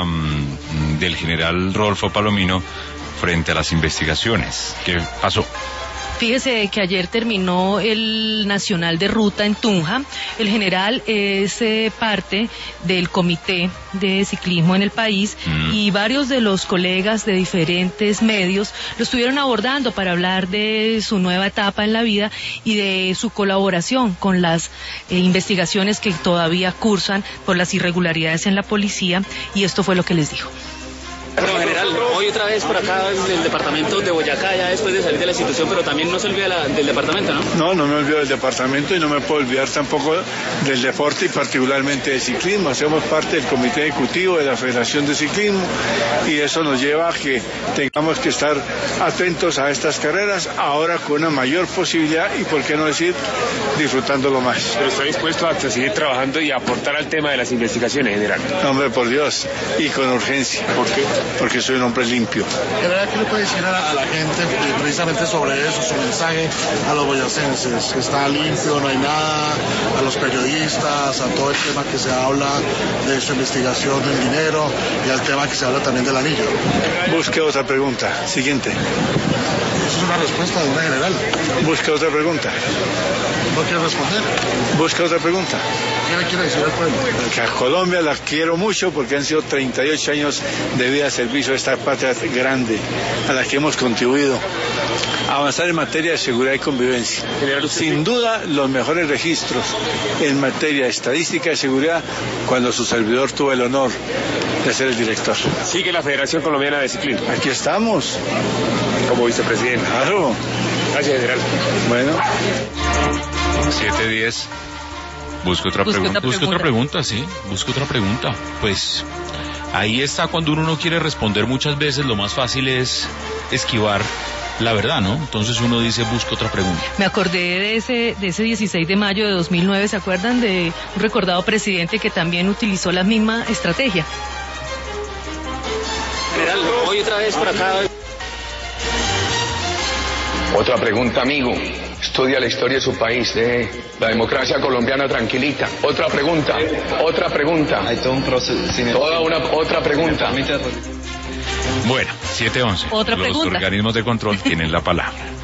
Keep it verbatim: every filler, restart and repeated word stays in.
um, del general Rodolfo Palomino frente a las investigaciones. ¿Qué pasó? Fíjese que ayer terminó el Nacional de Ruta en Tunja. El general es eh, parte del comité de ciclismo en el país mm. y varios de los colegas de diferentes medios lo estuvieron abordando para hablar de su nueva etapa en la vida y de su colaboración con las eh, investigaciones que todavía cursan por las irregularidades en la policía, y esto fue lo que les dijo. Bueno, general, hoy otra vez por acá del departamento de Boyacá, ya después de salir de la institución, pero también no se olvida la, del departamento, ¿no? No, no me olvido del departamento y no me puedo olvidar tampoco del deporte y particularmente del ciclismo. Hacemos parte del comité ejecutivo de la Federación de Ciclismo y eso nos lleva a que tengamos que estar atentos a estas carreras, ahora con una mayor posibilidad y, por qué no decir, disfrutándolo más. Pero está dispuesto a seguir trabajando y a aportar al tema de las investigaciones, general. No, hombre, por Dios, y con urgencia. ¿Por qué? Porque soy un hombre limpio. ¿Qué le puede decir a, a la gente precisamente sobre eso, su mensaje a los boyacenses? Que está limpio, no hay nada, a los periodistas, a todo el tema que se habla de su investigación del dinero y al tema que se habla también del anillo. Busque otra pregunta. Siguiente. Eso es una respuesta de una general. Busque otra pregunta. ¿No quiere responder? Busque otra pregunta. ¿Qué le quiere decir al pueblo? Que a Colombia la quiero mucho porque han sido treinta y ocho años de vida de servicio a esta patria grande a la que hemos contribuido a avanzar en materia de seguridad y convivencia. Sin duda, los mejores registros en materia de estadística y seguridad cuando su servidor tuvo el honor de ser el director. Sigue la Federación Colombiana de Ciclismo. Aquí estamos. Como vicepresidente. Claro. Gracias, general. Bueno. siete diez. Busca otra Busca pregunta. otra Busca otra pregunta, sí. Busca otra pregunta. Pues ahí está, cuando uno no quiere responder muchas veces, lo más fácil es esquivar la verdad, ¿no? Entonces uno dice, busca otra pregunta. Me acordé de ese, de ese dieciséis de mayo de dos mil nueve, ¿se acuerdan? De un recordado presidente que también utilizó la misma estrategia. General, hoy otra vez por acá. Otra pregunta, amigo. Estudia la historia de su país, de la democracia colombiana tranquilita. Otra pregunta, otra pregunta. Hay todo un proceso. Toda una otra pregunta. Bueno, siete once. Otra Los pregunta. organismos de control tienen la palabra.